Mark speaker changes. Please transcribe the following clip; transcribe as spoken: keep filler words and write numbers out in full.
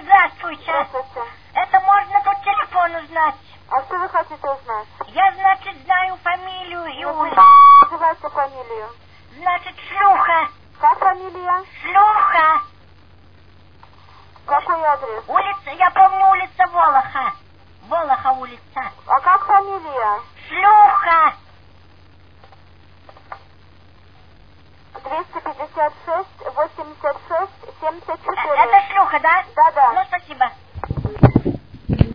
Speaker 1: Здравствуйте.
Speaker 2: Здравствуйте.
Speaker 1: Это можно тут телефон узнать?
Speaker 2: А что вы хотите узнать?
Speaker 1: Я, значит, знаю фамилию и улицу.
Speaker 2: Называйте фамилию.
Speaker 1: Значит, Шлюха.
Speaker 2: Как фамилия?
Speaker 1: Шлюха.
Speaker 2: Какой адрес?
Speaker 1: Улица, я помню, улица Волоха. Волоха улица.
Speaker 2: А как фамилия?
Speaker 1: Шлюха.
Speaker 2: двести пятьдесят шесть восемьдесят шесть семьдесят четыре.
Speaker 1: Это Шлюха, да?
Speaker 2: Да-да.
Speaker 1: Ну, спасибо.